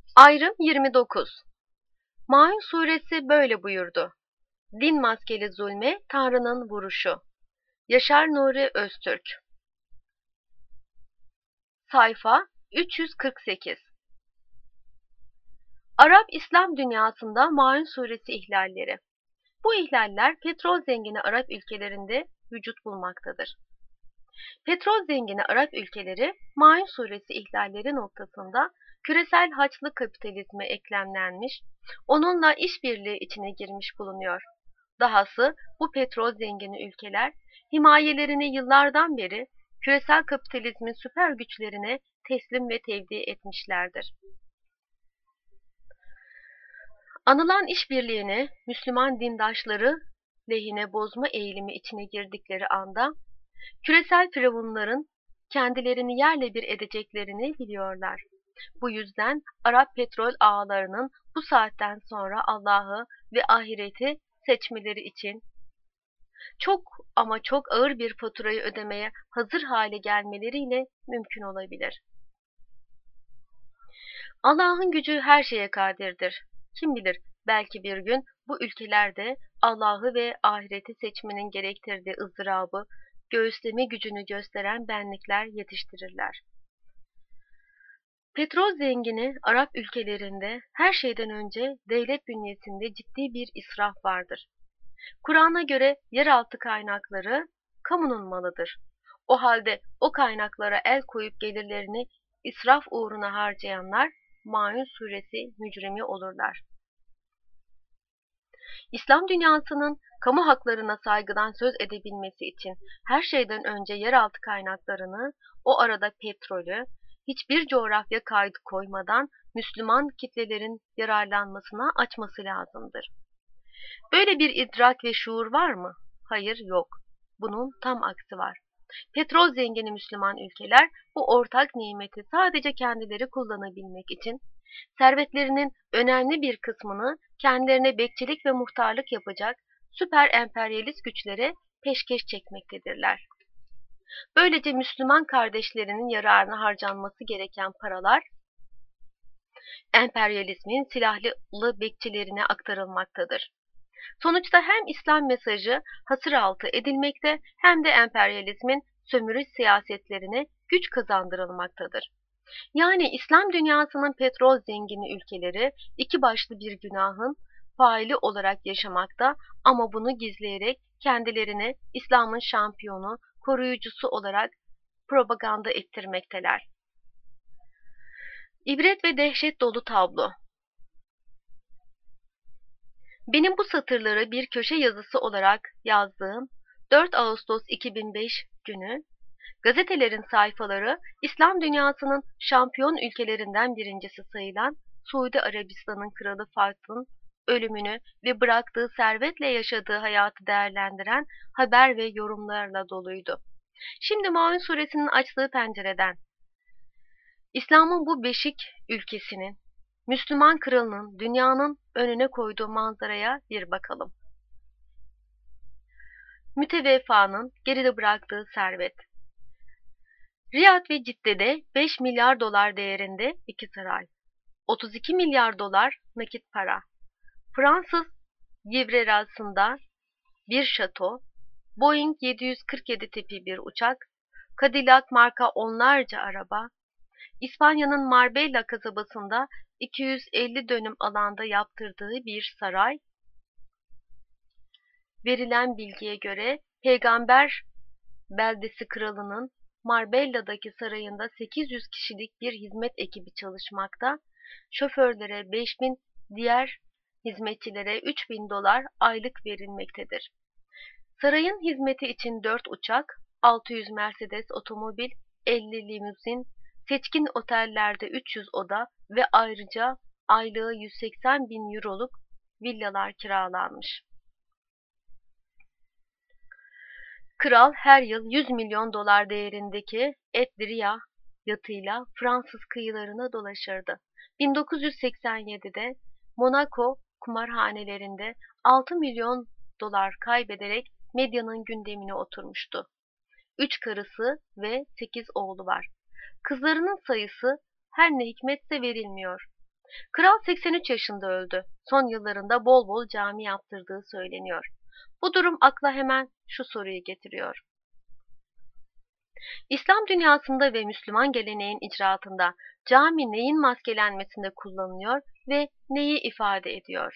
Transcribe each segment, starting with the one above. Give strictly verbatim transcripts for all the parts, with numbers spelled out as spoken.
Ayrım yirmi dokuz. Maun suresi böyle buyurdu: Din maskeli zulme Tanrı'nın vuruşu. Yaşar Nuri Öztürk. Sayfa üç yüz kırk sekiz. Arap İslam dünyasında Maun suresi ihlalleri. Bu ihlaller petrol zengini Arap ülkelerinde vücut bulmaktadır. Petrol zengini Arap ülkeleri Maun suresi ihlalleri noktasında küresel haçlı kapitalizme eklemlenmiş, onunla işbirliği içine girmiş bulunuyor. Dahası bu petrol zengini ülkeler himayelerini yıllardan beri küresel kapitalizmin süper güçlerine teslim ve tevdi etmişlerdir. Anılan işbirliğini Müslüman dindaşları lehine bozma eğilimi içine girdikleri anda küresel firavunların kendilerini yerle bir edeceklerini biliyorlar. Bu yüzden Arap petrol ağalarının bu saatten sonra Allah'ı ve ahireti seçmeleri için çok ama çok ağır bir faturayı ödemeye hazır hale gelmeleriyle mümkün olabilir. Allah'ın gücü her şeye kadirdir. Kim bilir, belki bir gün bu ülkelerde Allah'ı ve ahireti seçmenin gerektirdiği ızdırabı, göğüsleme gücünü gösteren benlikler yetiştirirler. Petrol zengini Arap ülkelerinde her şeyden önce devlet bünyesinde ciddi bir israf vardır. Kur'an'a göre yeraltı kaynakları kamunun malıdır. O halde o kaynaklara el koyup gelirlerini israf uğruna harcayanlar Maun suresi mücrimi olurlar. İslam dünyasının kamu haklarına saygıdan söz edebilmesi için her şeyden önce yeraltı kaynaklarını, o arada petrolü, hiçbir coğrafya kaydı koymadan Müslüman kitlelerin yararlanmasına açması lazımdır. Böyle bir idrak ve şuur var mı? Hayır, yok. Bunun tam aksi var. Petrol zengini Müslüman ülkeler bu ortak nimeti sadece kendileri kullanabilmek için servetlerinin önemli bir kısmını kendilerine bekçilik ve muhtarlık yapacak süper emperyalist güçlere peşkeş çekmektedirler. Böylece Müslüman kardeşlerinin yararına harcanması gereken paralar emperyalizmin silahlı bekçilerine aktarılmaktadır. Sonuçta hem İslam mesajı hasır altı edilmekte hem de emperyalizmin sömürü siyasetlerine güç kazandırılmaktadır. Yani İslam dünyasının petrol zengini ülkeleri iki başlı bir günahın faili olarak yaşamakta ama bunu gizleyerek kendilerini İslam'ın şampiyonu, koruyucusu olarak propaganda ettirmekteler. İbret ve dehşet dolu tablo. Benim bu satırları bir köşe yazısı olarak yazdığım dört Ağustos iki bin beş günü gazetelerin sayfaları İslam dünyasının şampiyon ülkelerinden birincisi sayılan Suudi Arabistan'ın kralı Fahd'ın ölümünü ve bıraktığı servetle yaşadığı hayatı değerlendiren haber ve yorumlarla doluydu. Şimdi Maun suresinin açtığı pencereden İslam'ın bu beşik ülkesinin, Müslüman kralının dünyanın önüne koyduğu manzaraya bir bakalım. Müteveffanın geride bıraktığı servet. Riyad ve Cidde'de beş milyar dolar değerinde iki saray, otuz iki milyar dolar nakit para, Fransız Gibraltar'ında bir şato, Boeing yedi yüz kırk yedi tipi bir uçak, Cadillac marka onlarca araba, İspanya'nın Marbella kasabasında iki yüz elli dönüm alanda yaptırdığı bir saray, verilen bilgiye göre Peygamber beldesi kralının Marbella'daki sarayında sekiz yüz kişilik bir hizmet ekibi çalışmakta, şoförlere beş bin, diğer hizmetçilere üç bin dolar aylık verilmektedir. Sarayın hizmeti için dört uçak, altı yüz Mercedes otomobil, elli limuzin, seçkin otellerde üç yüz oda ve ayrıca aylığı yüz seksen bin euroluk villalar kiralanmış. Kral her yıl yüz milyon dolar değerindeki Etliria yatıyla Fransız kıyılarına dolaşırdı. bin dokuz yüz seksen yedide Monaco kumarhanelerinde altı milyon dolar kaybederek medyanın gündemine oturmuştu. Üç karısı ve sekiz oğlu var. Kızlarının sayısı her ne hikmetse verilmiyor. Kral seksen üç yaşında öldü. Son yıllarında bol bol cami yaptırdığı söyleniyor. Bu durum akla hemen şu soruyu getiriyor. İslam dünyasında ve Müslüman geleneğin icraatında cami neyin maskelenmesinde kullanılıyor ve neyi ifade ediyor?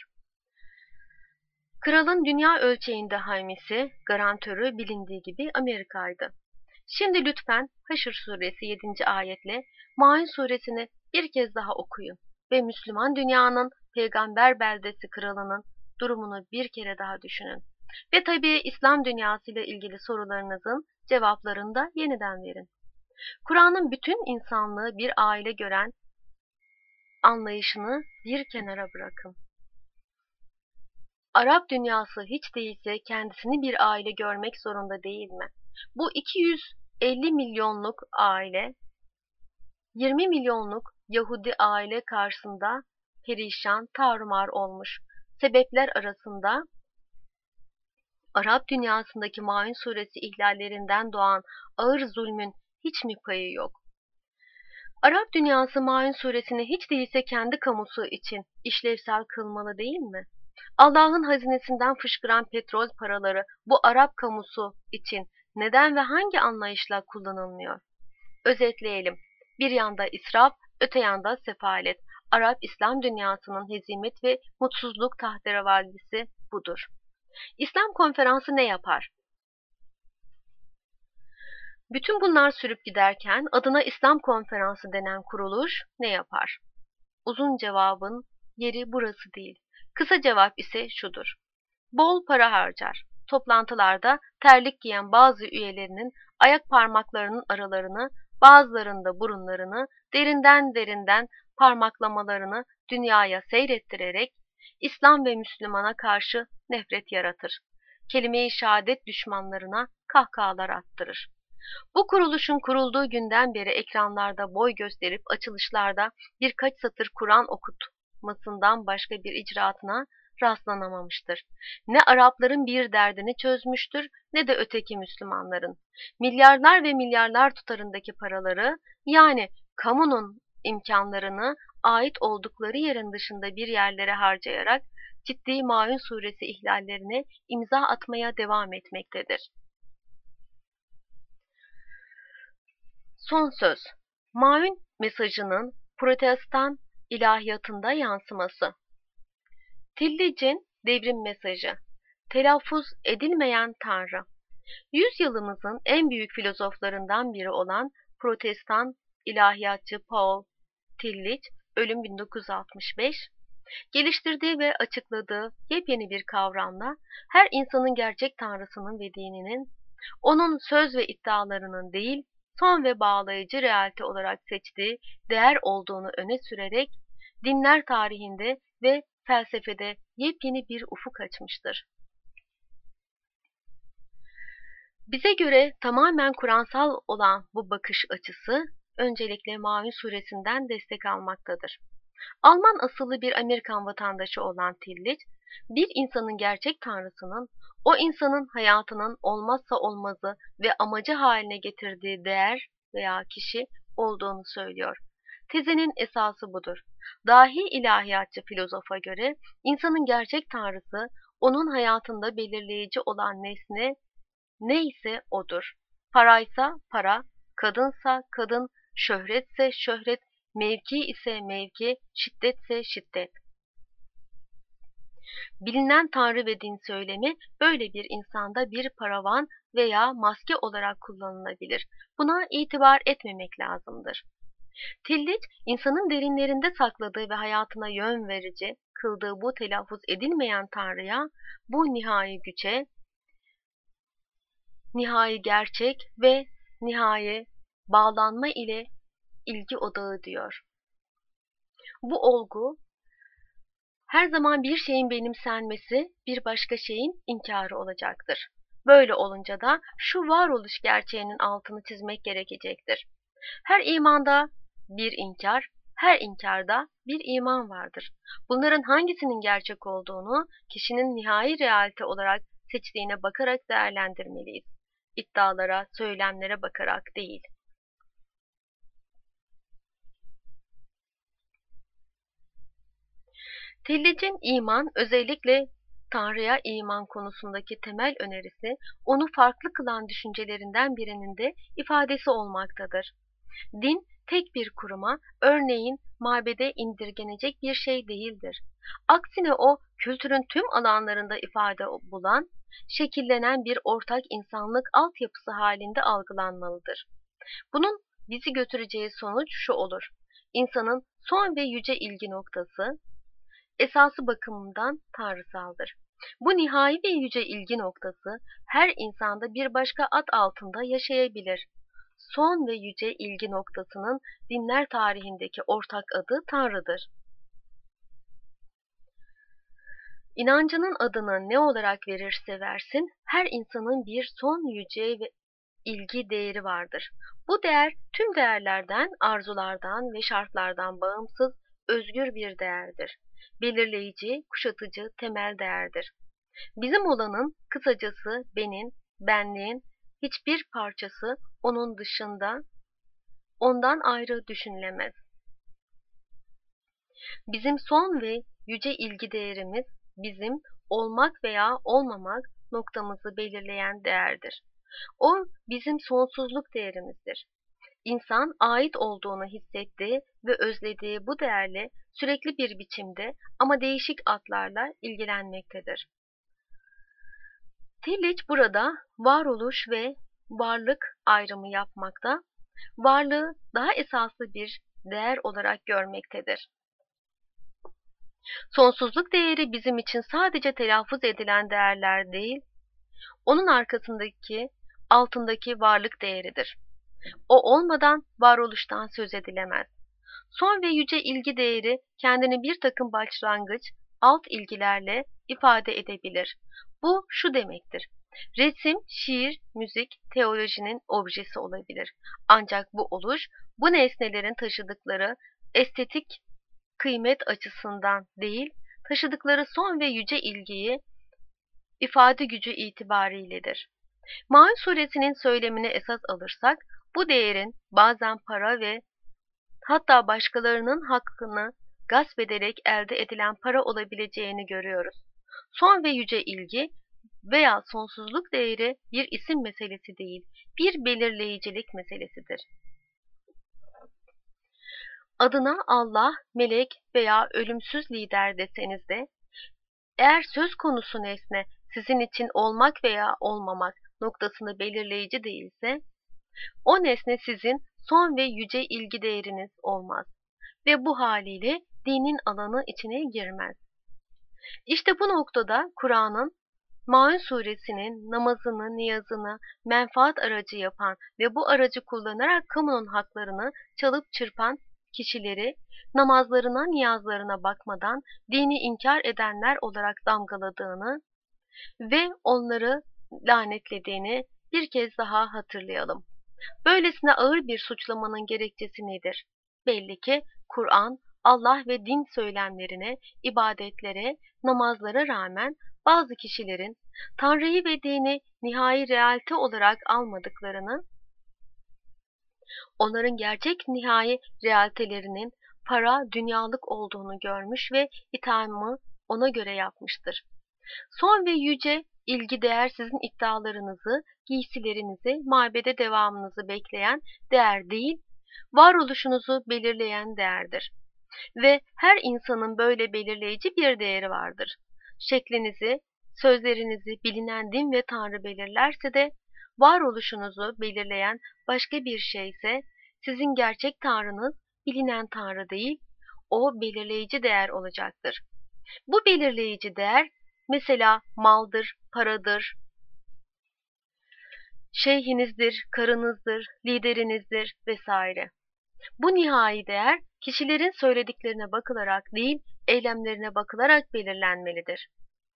Kralın dünya ölçeğinde haymesi, garantörü bilindiği gibi Amerika'ydı. Şimdi lütfen Haşr suresi yedinci ayetle Maun suresini bir kez daha okuyun ve Müslüman dünyanın peygamber beldesi kralının durumunu bir kere daha düşünün. Ve tabii İslam dünyası ile ilgili sorularınızın cevaplarını da yeniden verin. Kur'an'ın bütün insanlığı bir aile gören anlayışını bir kenara bırakın. Arap dünyası hiç değilse kendisini bir aile görmek zorunda değil mi? Bu iki yüz elli milyonluk aile, yirmi milyonluk Yahudi aile karşısında perişan, tarumar olmuş. Sebepler arasında Arap dünyasındaki Maun suresi ihlallerinden doğan ağır zulmün hiç mi payı yok? Arap dünyası Maun suresini hiç değilse kendi kamusu için işlevsel kılmalı değil mi? Allah'ın hazinesinden fışkıran petrol paraları bu Arap kamusu için neden ve hangi anlayışla kullanılmıyor? Özetleyelim. Bir yanda israf, öte yanda sefalet. Arap İslam dünyasının hezimet ve mutsuzluk tahterevallisi budur. İslam konferansı ne yapar? Bütün bunlar sürüp giderken adına İslam konferansı denen kuruluş ne yapar? Uzun cevabın yeri burası değil. Kısa cevap ise şudur. Bol para harcar. Toplantılarda terlik giyen bazı üyelerinin ayak parmaklarının aralarını, bazılarında burunlarını derinden derinden parmaklamalarını dünyaya seyrettirerek İslam ve Müslümana karşı nefret yaratır. Kelime-i şehadet düşmanlarına kahkahalar attırır. Bu kuruluşun kurulduğu günden beri ekranlarda boy gösterip açılışlarda birkaç satır Kur'an okutmasından başka bir icraatına rastlanamamıştır. Ne Arapların bir derdini çözmüştür ne de öteki Müslümanların. Milyarlar ve milyarlar tutarındaki paraları, yani kamunun imkanlarını ait oldukları yerin dışında bir yerlere harcayarak ciddi Maun suresi ihlallerine imza atmaya devam etmektedir. Son söz. Maun mesajının Protestan ilahiyatında yansıması. Tillic'in devrim mesajı. Telaffuz edilmeyen Tanrı. Yüzyılımızın en büyük filozoflarından biri olan Protestan ilahiyatçı Paul Tillich, ölüm bin dokuz yüz altmış beş, geliştirdiği ve açıkladığı yepyeni bir kavramla her insanın gerçek tanrısının ve dininin, onun söz ve iddialarının değil, son ve bağlayıcı realite olarak seçtiği değer olduğunu öne sürerek, dinler tarihinde ve felsefede yepyeni bir ufuk açmıştır. Bize göre tamamen Kur'ansal olan bu bakış açısı, öncelikle Maun suresinden destek almaktadır. Alman asıllı bir Amerikan vatandaşı olan Tillich, bir insanın gerçek tanrısının, o insanın hayatının olmazsa olmazı ve amacı haline getirdiği değer veya kişi olduğunu söylüyor. Tezinin esası budur. Dahi ilahiyatçı filozofa göre insanın gerçek tanrısı, onun hayatında belirleyici olan nesne neyse odur. Paraysa para, kadınsa kadın, şöhretse şöhret, mevki ise mevki, şiddetse şiddet. Bilinen tanrı ve din söylemi böyle bir insanda bir paravan veya maske olarak kullanılabilir. Buna itibar etmemek lazımdır. Tillich, insanın derinlerinde sakladığı ve hayatına yön verici kıldığı bu telaffuz edilmeyen Tanrı'ya, bu nihai güce, nihai gerçek ve nihai bağlanma ile ilgi odağı diyor. Bu olgu, her zaman bir şeyin benimsenmesi bir başka şeyin inkarı olacaktır. Böyle olunca da şu varoluş gerçeğinin altını çizmek gerekecektir. Her imanda bir inkar, her inkarda bir iman vardır. Bunların hangisinin gerçek olduğunu kişinin nihai realite olarak seçtiğine bakarak değerlendirmeliyiz. İddialara, söylemlere bakarak değil. Tillic'in iman, özellikle Tanrı'ya iman konusundaki temel önerisi, onu farklı kılan düşüncelerinden birinin de ifadesi olmaktadır. Din, tek bir kuruma, örneğin mabede indirgenecek bir şey değildir. Aksine o, kültürün tüm alanlarında ifade bulan, şekillenen bir ortak insanlık altyapısı halinde algılanmalıdır. Bunun bizi götüreceği sonuç şu olur: İnsanın son ve yüce ilgi noktası, esası bakımından tanrısaldır. Bu nihai ve yüce ilgi noktası, her insanda bir başka ad altında yaşayabilir. Son ve yüce ilgi noktasının dinler tarihindeki ortak adı Tanrı'dır. İnancının adını ne olarak verirse versin, her insanın bir son yüce ve ilgi değeri vardır. Bu değer tüm değerlerden, arzulardan ve şartlardan bağımsız, özgür bir değerdir. Belirleyici, kuşatıcı, temel değerdir. Bizim olanın, kısacası benim, benliğin hiçbir parçası onun dışında, ondan ayrı düşünülemez. Bizim son ve yüce ilgi değerimiz, bizim olmak veya olmamak noktamızı belirleyen değerdir. O bizim sonsuzluk değerimizdir. İnsan ait olduğunu hissettiği ve özlediği bu değerle sürekli bir biçimde ama değişik adlarla ilgilenmektedir. Tillich burada varoluş ve varlık ayrımı yapmakta, varlığı daha esaslı bir değer olarak görmektedir. Sonsuzluk değeri bizim için sadece telaffuz edilen değerler değil, onun arkasındaki, altındaki varlık değeridir. O olmadan varoluştan söz edilemez. Son ve yüce ilgi değeri kendini bir takım başlangıç, alt ilgilerle ifade edebilir. Bu şu demektir: resim, şiir, müzik, teolojinin objesi olabilir. Ancak bu oluş, bu nesnelerin taşıdıkları estetik kıymet açısından değil, taşıdıkları son ve yüce ilgiyi ifade gücü itibariyledir. Maun suresinin söylemini esas alırsak, bu değerin bazen para ve hatta başkalarının hakkını gasp ederek elde edilen para olabileceğini görüyoruz. Son ve yüce ilgi veya sonsuzluk değeri bir isim meselesi değil, bir belirleyicilik meselesidir. Adına Allah, melek veya ölümsüz lider deseniz de, eğer söz konusu nesne sizin için olmak veya olmamak noktasını belirleyici değilse, o nesne sizin son ve yüce ilgi değeriniz olmaz ve bu haliyle dinin alanı içine girmez. İşte bu noktada Kur'an'ın Maun suresinin namazını, niyazını menfaat aracı yapan ve bu aracı kullanarak kamunun haklarını çalıp çırpan kişileri namazlarına, niyazlarına bakmadan dini inkar edenler olarak damgaladığını ve onları lanetlediğini bir kez daha hatırlayalım. Böylesine ağır bir suçlamanın gerekçesi nedir? Belli ki Kur'an, Allah ve din söylemlerine, ibadetlere, namazlara rağmen bazı kişilerin Tanrı'yı ve dini nihai realite olarak almadıklarını, onların gerçek nihai realitelerinin para, dünyalık olduğunu görmüş ve ithamı ona göre yapmıştır. Son ve yüce ilgi değer sizin iddialarınızı, giysilerinizi, mabede devamınızı bekleyen değer değil, varoluşunuzu belirleyen değerdir. Ve her insanın böyle belirleyici bir değeri vardır. Şeklinizi, sözlerinizi bilinen din ve Tanrı belirlerse de, varoluşunuzu belirleyen başka bir şeyse, sizin gerçek Tanrınız bilinen Tanrı değil, o belirleyici değer olacaktır. Bu belirleyici değer, mesela maldır, paradır, şeyhinizdir, karınızdır, liderinizdir vesaire. Bu nihai değer, kişilerin söylediklerine bakılarak değil, eylemlerine bakılarak belirlenmelidir.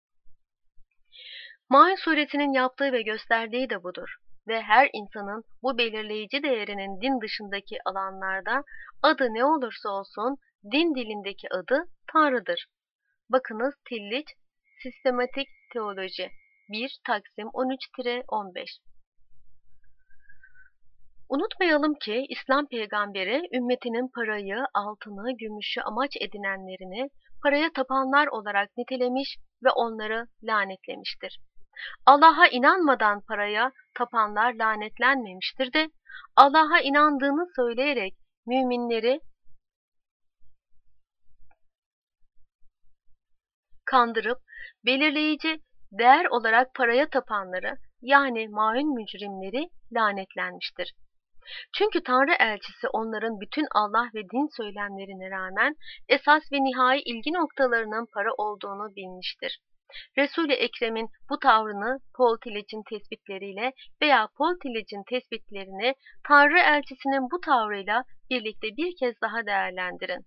Maun suresinin yaptığı ve gösterdiği de budur. Ve her insanın bu belirleyici değerinin din dışındaki alanlarda adı ne olursa olsun din dilindeki adı Tanrı'dır. Bakınız Tillich, Sistematik Teoloji bir Taksim on üç on beş. Unutmayalım ki İslam peygamberi ümmetinin parayı, altını, gümüşü amaç edinenlerini paraya tapanlar olarak nitelemiş ve onları lanetlemiştir. Allah'a inanmadan paraya tapanlar lanetlenmemiştir de Allah'a inandığını söyleyerek müminleri kandırıp belirleyici değer olarak paraya tapanları yani maun mücrimleri lanetlenmiştir. Çünkü Tanrı elçisi onların bütün Allah ve din söylemlerine rağmen esas ve nihai ilgi noktalarının para olduğunu bilmiştir. Resul-i Ekrem'in bu tavrını Paul Tillich'in tespitleriyle veya Paul Tillich'in tespitlerini Tanrı elçisinin bu tavrıyla birlikte bir kez daha değerlendirin.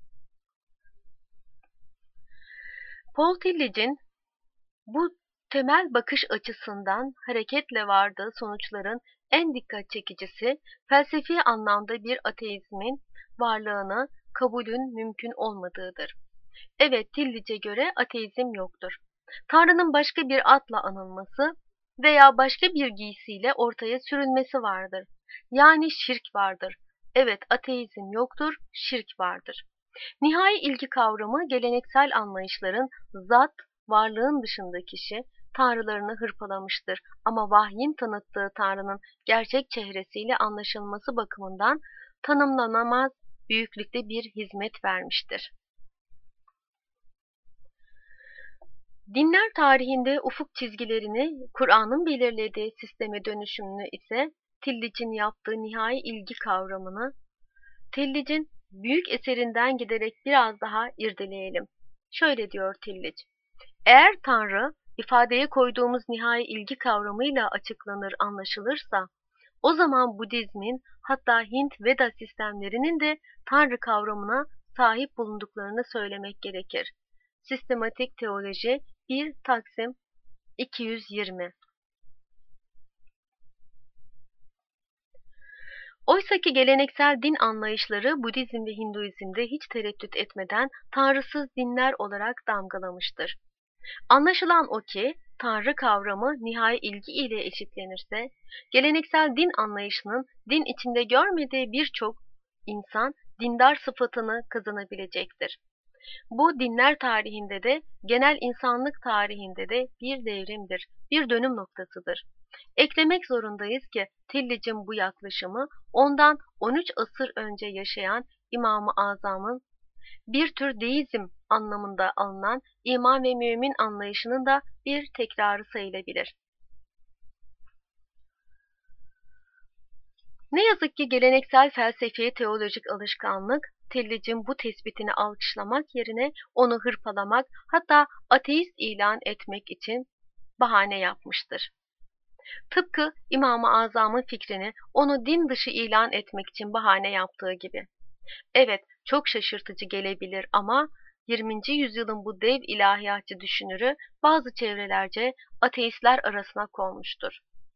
Paul Tillich'in bu temel bakış açısından hareketle vardığı sonuçların en dikkat çekicisi, felsefi anlamda bir ateizmin varlığını kabulün mümkün olmadığıdır. Evet, Tillich'e göre ateizm yoktur. Tanrı'nın başka bir adla anılması veya başka bir giysiyle ortaya sürülmesi vardır. Yani şirk vardır. Evet, ateizm yoktur, şirk vardır. Nihai ilgi kavramı geleneksel anlayışların zat, varlığın dışında kişi, tanrılarını hırpalamıştır ama vahyin tanıttığı Tanrı'nın gerçek çehresiyle anlaşılması bakımından tanımlanamaz büyüklükte bir hizmet vermiştir. Dinler tarihinde ufuk çizgilerini Kur'an'ın belirlediği sisteme dönüşümünü ise Tillich'in yaptığı nihai ilgi kavramını Tillich'in büyük eserinden giderek biraz daha irdeleyelim. Şöyle diyor Tillich: eğer Tanrı ifadeye koyduğumuz nihai ilgi kavramıyla açıklanır, anlaşılırsa, o zaman Budizmin hatta Hint Veda sistemlerinin de Tanrı kavramına sahip bulunduklarını söylemek gerekir. Sistematik Teoloji bir Taksim iki yüz yirmi. Oysaki geleneksel din anlayışları Budizm ve Hinduizm'de hiç tereddüt etmeden tanrısız dinler olarak damgalamıştır. Anlaşılan o ki, Tanrı kavramı nihai ilgi ile eşitlenirse, geleneksel din anlayışının din içinde görmediği birçok insan dindar sıfatını kazanabilecektir. Bu dinler tarihinde de, genel insanlık tarihinde de bir devrimdir, bir dönüm noktasıdır. Eklemek zorundayız ki Tillich'in bu yaklaşımı ondan on üç asır önce yaşayan İmam-ı Azam'ın bir tür deizm anlamında alınan iman ve mümin anlayışının da bir tekrarı sayılabilir. Ne yazık ki geleneksel felsefi teolojik alışkanlık, Tillich'in bu tespitini alkışlamak yerine onu hırpalamak, hatta ateist ilan etmek için bahane yapmıştır. Tıpkı İmam-ı Azam'ın fikrini onu din dışı ilan etmek için bahane yaptığı gibi. Evet, çok şaşırtıcı gelebilir ama yirminci yüzyılın bu dev ilahiyatçı düşünürü bazı çevrelerce ateistler arasına konmuştur.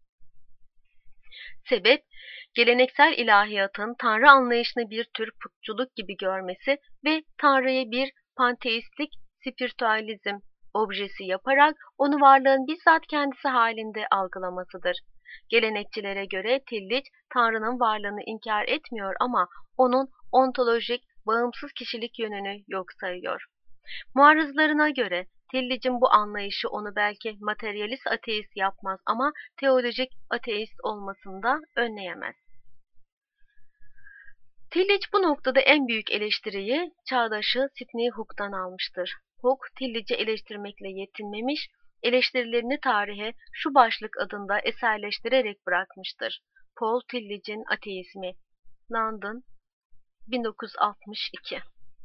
Sebep, geleneksel ilahiyatın Tanrı anlayışını bir tür putçuluk gibi görmesi ve Tanrı'yı bir panteistlik spiritüalizm objesi yaparak onu varlığın bizzat kendisi halinde algılamasıdır. Gelenekçilere göre Tillich, Tanrı'nın varlığını inkar etmiyor ama onun ontolojik, bağımsız kişilik yönünü yok sayıyor. Muarızlarına göre Tillich'in bu anlayışı onu belki materyalist ateist yapmaz ama teolojik ateist olmasını da önleyemez. Tillich bu noktada en büyük eleştiriyi çağdaşı Sidney Hook'tan almıştır. Hook, Tillich'i eleştirmekle yetinmemiş, eleştirilerini tarihe şu başlık adında eserleştirerek bırakmıştır: Paul Tillich'in Ateizmi, London, bin dokuz yüz altmış iki.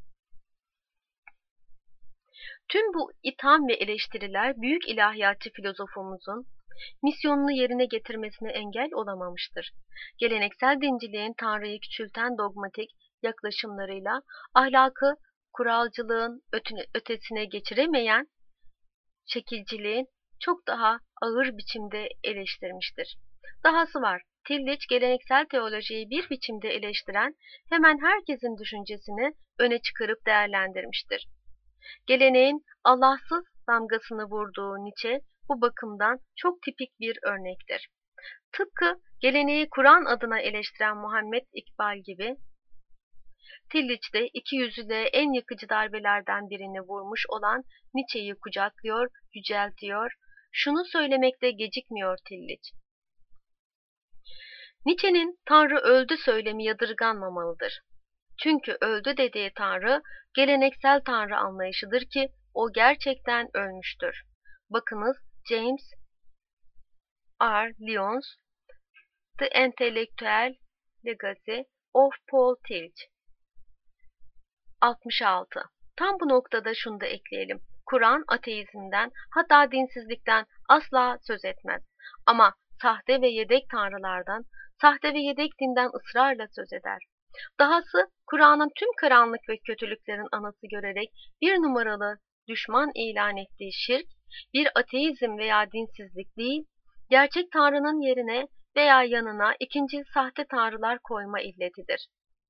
Tüm bu itham ve eleştiriler büyük ilahiyatçı filozofumuzun misyonunu yerine getirmesine engel olamamıştır. Geleneksel dinciliğin Tanrı'yı küçülten dogmatik yaklaşımlarıyla ahlakı kuralcılığın ötesine geçiremeyen şekilciliğin çok daha ağır biçimde eleştirmiştir. Dahası var, Tillich geleneksel teolojiyi bir biçimde eleştiren hemen herkesin düşüncesini öne çıkarıp değerlendirmiştir. Geleneğin Allahsız damgasını vurduğu Nietzsche bu bakımdan çok tipik bir örnektir. Tıpkı geleneği Kur'an adına eleştiren Muhammed İkbal gibi, Tillich de ikiyüzlülüğe en yakıcı darbelerden birini vurmuş olan Nietzsche'yi kucaklıyor, yüceltiyor. Şunu söylemekte gecikmiyor Tillich: Nietzsche'nin Tanrı öldü söylemi yadırganmamalıdır. Çünkü öldü dediği Tanrı, geleneksel Tanrı anlayışıdır ki o gerçekten ölmüştür. Bakınız James R. Lyons, The Intellectual Legacy of Paul Tillich. altmış altı. Tam bu noktada şunu da ekleyelim. Kur'an ateizmden, hatta dinsizlikten asla söz etmez. Ama sahte ve yedek tanrılardan, sahte ve yedek dinden ısrarla söz eder. Dahası Kur'an'ın tüm karanlık ve kötülüklerin anası görerek bir numaralı düşman ilan ettiği şirk, bir ateizm veya dinsizlik değil, gerçek Tanrı'nın yerine veya yanına ikinci sahte tanrılar koyma illetidir.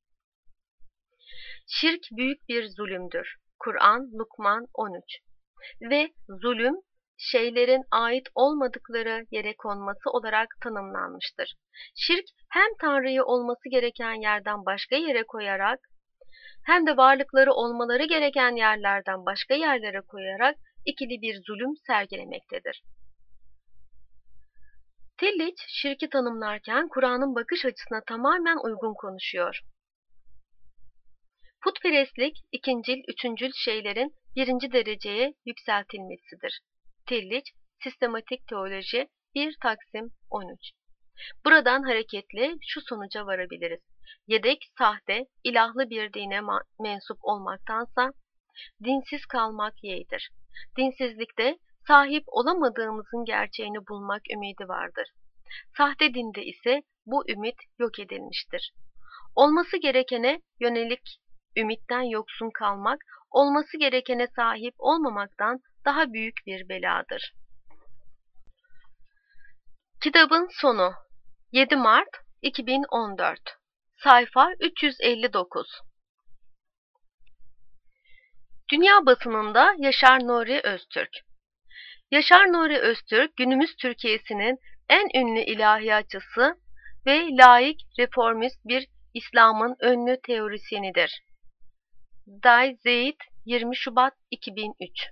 Şirk büyük bir zulümdür. Kur'an, Lukman on üç. Ve zulüm, şeylerin ait olmadıkları yere konması olarak tanımlanmıştır. Şirk, hem Tanrı'yı olması gereken yerden başka yere koyarak, hem de varlıkları olmaları gereken yerlerden başka yerlere koyarak ikili bir zulüm sergilemektedir. Tillich, şirki tanımlarken Kur'an'ın bakış açısına tamamen uygun konuşuyor. Putperestlik, ikincil, üçüncül şeylerin birinci dereceye yükseltilmesidir. Tillich, Sistematik Teoloji bir Taksim on üç. Buradan hareketle şu sonuca varabiliriz: yedek, sahte, ilahlı bir dine mensup olmaktansa dinsiz kalmak yeğdir. Dinsizlikte sahip olamadığımızın gerçeğini bulmak ümidi vardır. Sahte dinde ise bu ümit yok edilmiştir. Olması gerekene yönelik ümitten yoksun kalmak, olması gerekene sahip olmamaktan daha büyük bir beladır. Kitabın sonu. yedi Mart iki bin on dört. Sayfa üç yüz elli dokuz. Dünya basınında Yaşar Nuri Öztürk. Yaşar Nuri Öztürk, günümüz Türkiye'sinin en ünlü ilahiyatçısı ve laik reformist bir İslam'ın ünlü teorisyenidir. Die Zeit, yirmi Şubat iki bin üç.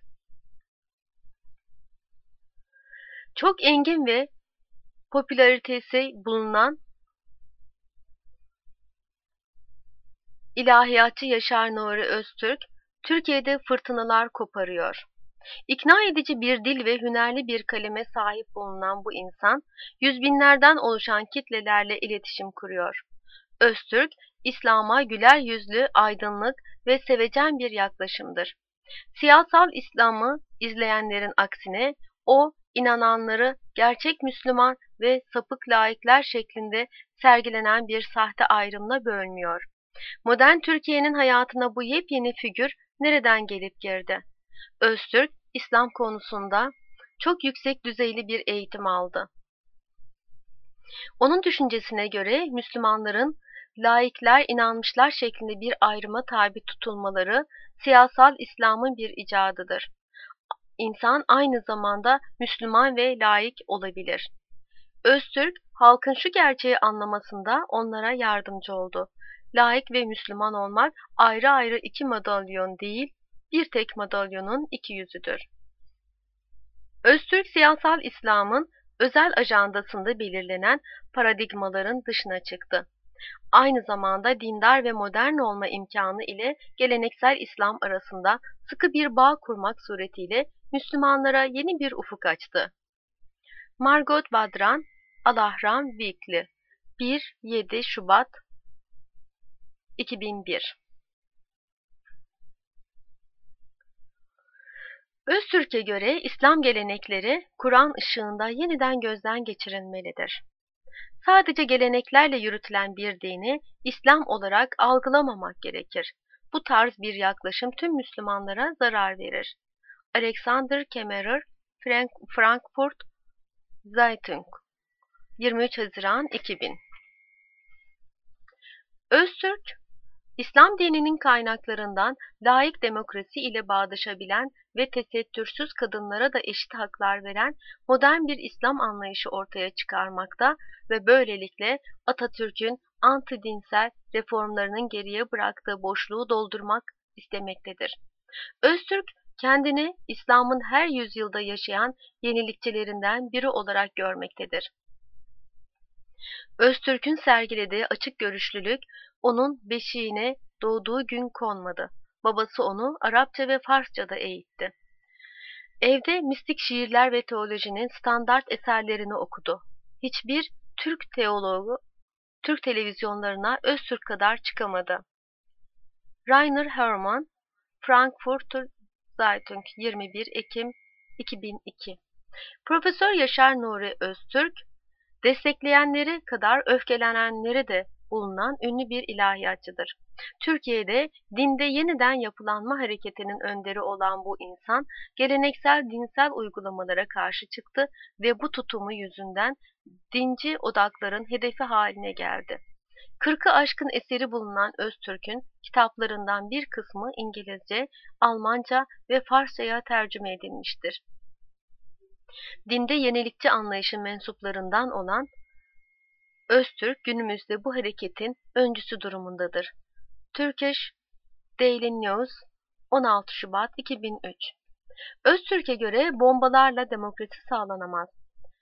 Çok engin ve popülaritesi bulunan ilahiyatçı Yaşar Nuri Öztürk, Türkiye'de fırtınalar koparıyor. İkna edici bir dil ve hünerli bir kaleme sahip bulunan bu insan, yüz binlerden oluşan kitlelerle iletişim kuruyor. Öztürk, İslam'a güler yüzlü, aydınlık ve sevecen bir yaklaşımdır. Siyasal İslam'ı izleyenlerin aksine, o, inananları gerçek Müslüman ve sapık laikler şeklinde sergilenen bir sahte ayrımla bölmüyor. Modern Türkiye'nin hayatına bu yepyeni figür nereden gelip girdi? Öztürk, İslam konusunda çok yüksek düzeyli bir eğitim aldı. Onun düşüncesine göre Müslümanların laikler, inanmışlar şeklinde bir ayrıma tabi tutulmaları siyasal İslam'ın bir icadıdır. İnsan aynı zamanda Müslüman ve laik olabilir. Öztürk, halkın şu gerçeği anlamasında onlara yardımcı oldu. Laik ve Müslüman olmak ayrı ayrı iki madalyon değil, bir tek madalyonun iki yüzüdür. Öztürk, siyasal İslam'ın özel ajandasında belirlenen paradigmaların dışına çıktı. Aynı zamanda dindar ve modern olma imkanı ile geleneksel İslam arasında sıkı bir bağ kurmak suretiyle Müslümanlara yeni bir ufuk açtı. Margot Badran, Al-Ahram Weekly, bir yedi Şubat iki bin bir. Öztürk'e göre İslam gelenekleri Kur'an ışığında yeniden gözden geçirilmelidir. Sadece geleneklerle yürütülen bir dini İslam olarak algılamamak gerekir. Bu tarz bir yaklaşım tüm Müslümanlara zarar verir. Alexander Kemmerer, Frank Frankfurt Zeitung, yirmi üç Haziran iki bin. Öztürk, İslam dininin kaynaklarından laik demokrasi ile bağdaşabilen ve tesettürsüz kadınlara da eşit haklar veren modern bir İslam anlayışı ortaya çıkarmakta ve böylelikle Atatürk'ün anti-dinsel reformlarının geriye bıraktığı boşluğu doldurmak istemektedir. Öztürk, kendini İslam'ın her yüzyılda yaşayan yenilikçilerinden biri olarak görmektedir. Öztürk'ün sergilediği açık görüşlülük, onun beşiğine doğduğu gün konmadı. Babası onu Arapça ve Farsça'da eğitti. Evde mistik şiirler ve teolojinin standart eserlerini okudu. Hiçbir Türk teologu, Türk televizyonlarına Öztürk kadar çıkamadı. Rainer Hermann, Frankfurter Zeitung, yirmi bir Ekim iki bin iki. Profesör Yaşar Nuri Öztürk, destekleyenleri kadar öfkelenenleri de bulunan ünlü bir ilahiyatçıdır. Türkiye'de dinde yeniden yapılanma hareketinin önderi olan bu insan, geleneksel dinsel uygulamalara karşı çıktı ve bu tutumu yüzünden dinci odakların hedefi haline geldi. Kırkı aşkın eseri bulunan Öztürk'ün kitaplarından bir kısmı İngilizce, Almanca ve Farsça'ya tercüme edilmiştir. Dinde yenilikçi anlayışın mensuplarından olan Öztürk günümüzde bu hareketin öncüsü durumundadır. Turkish Daily News, on altı Şubat iki bin üç. Öztürk'e göre bombalarla demokrasi sağlanamaz.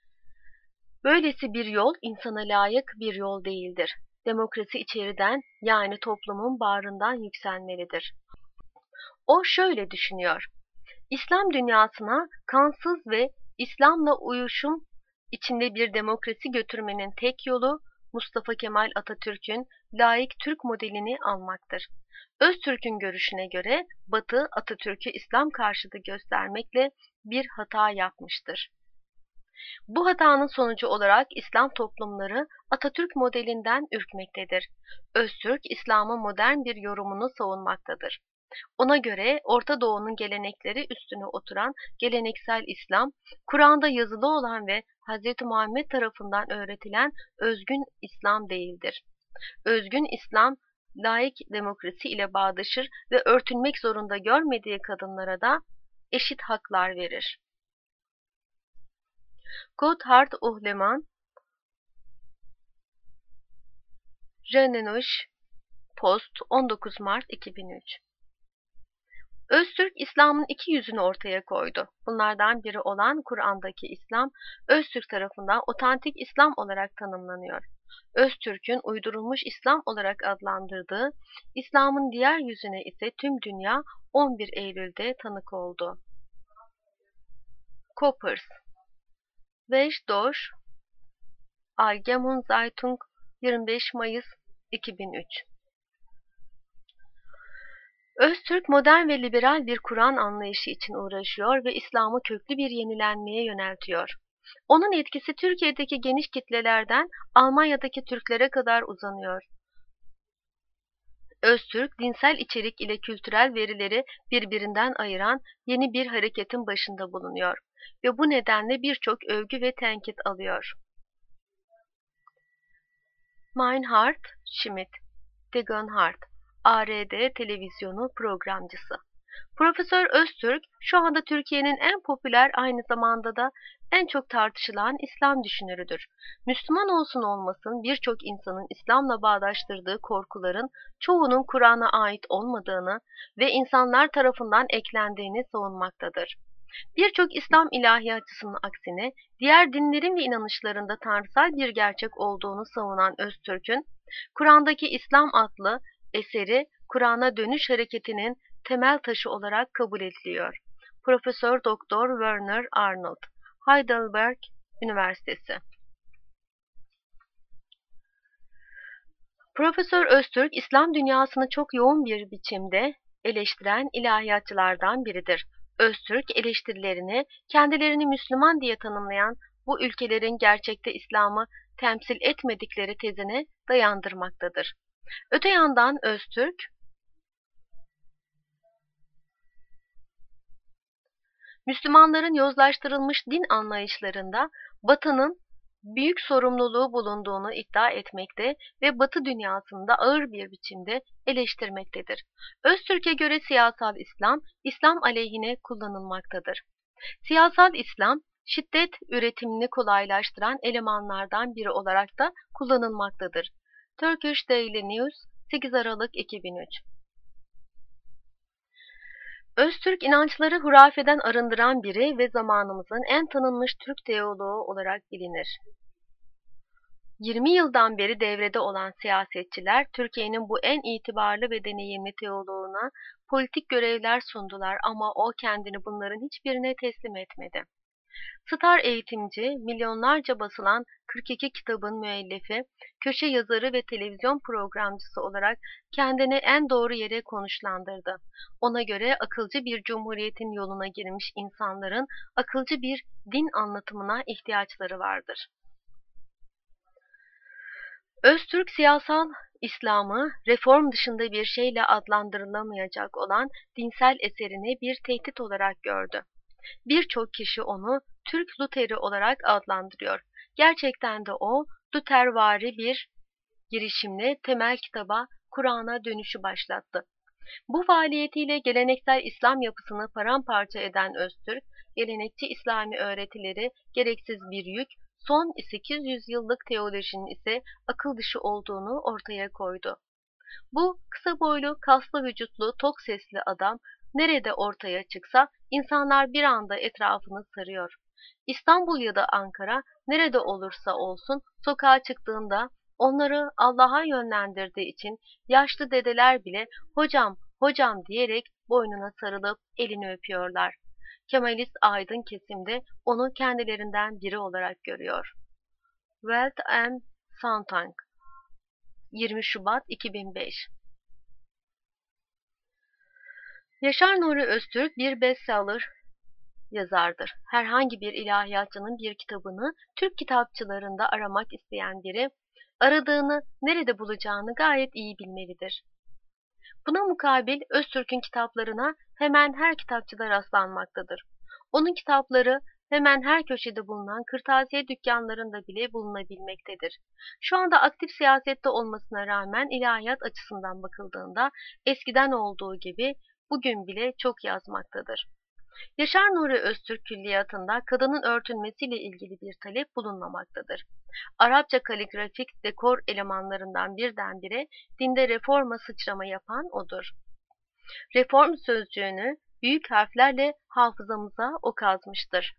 Böylesi bir yol insana layık bir yol değildir. Demokrasi içeriden, yani toplumun bağrından yükselmelidir. O şöyle düşünüyor: İslam dünyasına kansız ve İslam'la uyuşum içinde bir demokrasi götürmenin tek yolu, Mustafa Kemal Atatürk'ün laik Türk modelini almaktır. Öztürk'ün görüşüne göre Batı, Atatürk'ü İslam karşıtı göstermekle bir hata yapmıştır. Bu hatanın sonucu olarak İslam toplumları Atatürk modelinden ürkmektedir. Öztürk, İslam'ın modern bir yorumunu savunmaktadır. Ona göre Orta Doğu'nun gelenekleri üstüne oturan geleneksel İslam, Kur'an'da yazılı olan ve Hazreti Muhammed tarafından öğretilen özgün İslam değildir. Özgün İslam, laik demokrasi ile bağdaşır ve örtünmek zorunda görmediği kadınlara da eşit haklar verir. Gotthard Uhleman, Rheinische Post, on dokuz Mart iki bin üç. Öztürk, İslam'ın iki yüzünü ortaya koydu. Bunlardan biri olan Kur'an'daki İslam, Öztürk tarafından otantik İslam olarak tanımlanıyor. Öztürk'ün uydurulmuş İslam olarak adlandırdığı İslam'ın diğer yüzüne ise tüm dünya on bir Eylül'de tanık oldu. Koppers, Westdeutsche Allgemeine Zeitung, yirmi beş Mayıs iki bin üç. Öztürk, modern ve liberal bir Kur'an anlayışı için uğraşıyor ve İslam'ı köklü bir yenilenmeye yöneltiyor. Onun etkisi Türkiye'deki geniş kitlelerden Almanya'daki Türklere kadar uzanıyor. Öztürk, dinsel içerik ile kültürel verileri birbirinden ayıran yeni bir hareketin başında bulunuyor ve bu nedenle birçok övgü ve tenkit alıyor. Meinhard Schmidt, Degenhardt, A R D televizyonu programcısı. Profesör Öztürk, şu anda Türkiye'nin en popüler, aynı zamanda da en çok tartışılan İslam düşünürüdür. Müslüman olsun olmasın birçok insanın İslam'la bağdaştırdığı korkuların çoğunun Kur'an'a ait olmadığını ve insanlar tarafından eklendiğini savunmaktadır. Birçok İslam ilahiyatçısının aksine diğer dinlerin ve inanışlarında tanrısal bir gerçek olduğunu savunan Öztürk'ün Kur'an'daki İslam adlı eseri Kur'an'a dönüş hareketinin temel taşı olarak kabul ediliyor. Profesör Doktor Werner Arnold, Heidelberg Üniversitesi. Profesör Öztürk, İslam dünyasını çok yoğun bir biçimde eleştiren ilahiyatçılardan biridir. Öztürk, eleştirilerini kendilerini Müslüman diye tanımlayan bu ülkelerin gerçekte İslam'ı temsil etmedikleri tezine dayandırmaktadır. Öte yandan Öztürk, Müslümanların yozlaştırılmış din anlayışlarında Batı'nın büyük sorumluluğu bulunduğunu iddia etmekte ve Batı dünyasında ağır bir biçimde eleştirmektedir. Öztürk'e göre siyasal İslam, İslam aleyhine kullanılmaktadır. Siyasal İslam, şiddet üretimini kolaylaştıran elemanlardan biri olarak da kullanılmaktadır. Turkish Daily News, sekiz Aralık iki bin üç. Öztürk, inançları hurafeden arındıran biri ve zamanımızın en tanınmış Türk teoloğu olarak bilinir. yirmi yıldan beri devrede olan siyasetçiler, Türkiye'nin bu en itibarlı ve deneyimli teoloğuna politik görevler sundular ama o kendini bunların hiçbirine teslim etmedi. Star eğitimci, milyonlarca basılan kırk iki kitabın müellifi, köşe yazarı ve televizyon programcısı olarak kendini en doğru yere konuşlandırdı. Ona göre akılcı bir cumhuriyetin yoluna girmiş insanların akılcı bir din anlatımına ihtiyaçları vardır. Öztürk, siyasal İslam'ı reform dışında bir şeyle adlandırılamayacak olan dinsel eserini bir tehdit olarak gördü. Birçok kişi onu Türk Luther'i olarak adlandırıyor. Gerçekten de o, Luthervari bir girişimle temel kitaba, Kur'an'a dönüşü başlattı. Bu faaliyetiyle geleneksel İslam yapısını paramparça eden Öztürk, gelenekçi İslami öğretileri gereksiz bir yük, son sekiz yüz yıllık teolojinin ise akıl dışı olduğunu ortaya koydu. Bu kısa boylu, kaslı vücutlu, tok sesli adam nerede ortaya çıksa insanlar bir anda etrafını sarıyor. İstanbul ya da Ankara, nerede olursa olsun sokağa çıktığında onları Allah'a yönlendirdiği için yaşlı dedeler bile hocam hocam diyerek boynuna sarılıp elini öpüyorlar. Kemalist aydın kesimde onu kendilerinden biri olarak görüyor. Wealth and Soundtank, yirmi Şubat iki bin beş. Yaşar Nuri Öztürk bir bestseller yazardır. Herhangi bir ilahiyatçının bir kitabını Türk kitapçılarında aramak isteyen biri, aradığını nerede bulacağını gayet iyi bilmelidir. Buna mukabil Öztürk'ün kitaplarına hemen her kitapçıda rastlanmaktadır. Onun kitapları hemen her köşede bulunan kırtasiye dükkanlarında bile bulunabilmektedir. Şu anda aktif siyasette olmasına rağmen ilahiyat açısından bakıldığında eskiden olduğu gibi bugün bile çok yazmaktadır. Yaşar Nuri Öztürk külliyatında kadının örtünmesiyle ilgili bir talep bulunmamaktadır. Arapça kaligrafik dekor elemanlarından birdenbire dinde reforma sıçrama yapan odur. Reform sözcüğünü büyük harflerle hafızamıza o kazmıştır.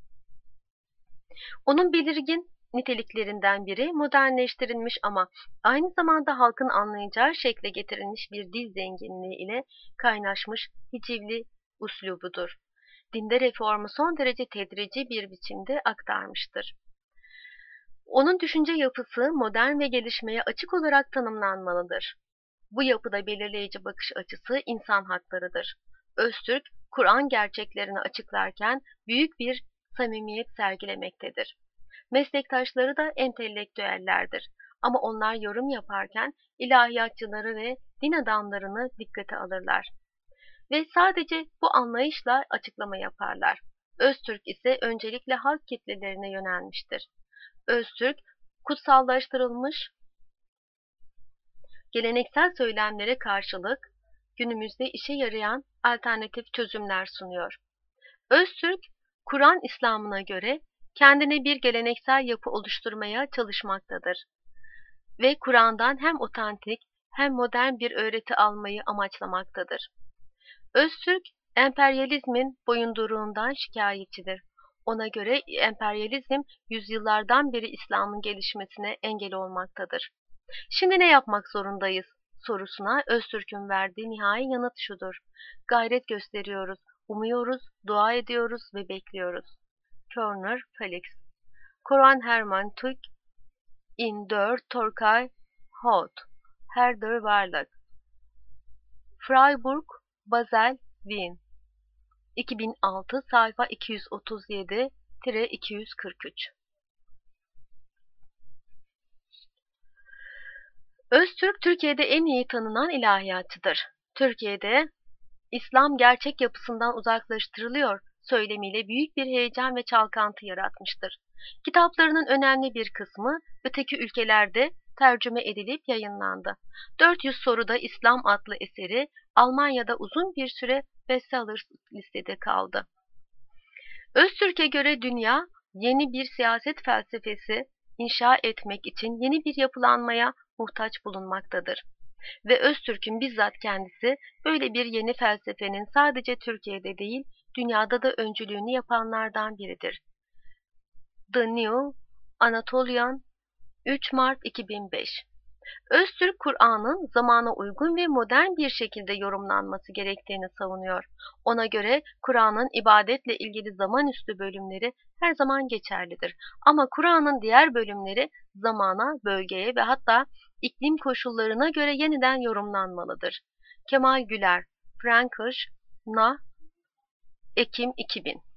Onun belirgin niteliklerinden biri modernleştirilmiş ama aynı zamanda halkın anlayacağı şekle getirilmiş bir dil zenginliği ile kaynaşmış hicivli uslubudur. Dinde reformu son derece tedrici bir biçimde aktarmıştır. Onun düşünce yapısı modern ve gelişmeye açık olarak tanımlanmalıdır. Bu yapıda belirleyici bakış açısı insan haklarıdır. Öztürk, Kur'an gerçeklerini açıklarken büyük bir samimiyet sergilemektedir. Meslektaşları da entelektüellerdir. Ama onlar yorum yaparken ilahiyatçıları ve din adamlarını dikkate alırlar. Ve sadece bu anlayışla açıklama yaparlar. Öztürk ise öncelikle halk kitlelerine yönelmiştir. Öztürk, kutsallaştırılmış geleneksel söylemlere karşılık günümüzde işe yarayan alternatif çözümler sunuyor. Öztürk, Kur'an İslam'ına göre kendine bir geleneksel yapı oluşturmaya çalışmaktadır ve Kur'an'dan hem otantik hem modern bir öğreti almayı amaçlamaktadır. Öztürk, emperyalizmin boyunduruğundan şikayetçidir. Ona göre emperyalizm yüzyıllardan beri İslam'ın gelişmesine engel olmaktadır. Şimdi ne yapmak zorundayız sorusuna Öztürk'ün verdiği nihai yanıt şudur: gayret gösteriyoruz, umuyoruz, dua ediyoruz ve bekliyoruz. Körner, Felix. Koran Hermann Tück in der Türkei Hot. Herder Varlık. Freiburg, Basel, Wien. iki bin altı, sayfa iki yüz otuz yedi iki yüz kırk üç. Öztürk, Türkiye'de en iyi tanınan ilahiyatçıdır. Türkiye'de İslam gerçek yapısından uzaklaştırılıyor söylemiyle büyük bir heyecan ve çalkantı yaratmıştır. Kitaplarının önemli bir kısmı öteki ülkelerde tercüme edilip yayınlandı. dört yüz Soruda İslam adlı eseri Almanya'da uzun bir süre bestseller listede kaldı. Öztürk'e göre dünya yeni bir siyaset felsefesi inşa etmek için yeni bir yapılanmaya muhtaç bulunmaktadır. Ve Öztürk'ün bizzat kendisi böyle bir yeni felsefenin sadece Türkiye'de değil, dünyada da öncülüğünü yapanlardan biridir. The New Anatolian, üç Mart iki bin beş. Öztürk, Kur'an'ın zamana uygun ve modern bir şekilde yorumlanması gerektiğini savunuyor. Ona göre Kur'an'ın ibadetle ilgili zamanüstü bölümleri her zaman geçerlidir. Ama Kur'an'ın diğer bölümleri zamana, bölgeye ve hatta iklim koşullarına göre yeniden yorumlanmalıdır. Kemal Güler, Frankfurt, N A, Ekim iki bin.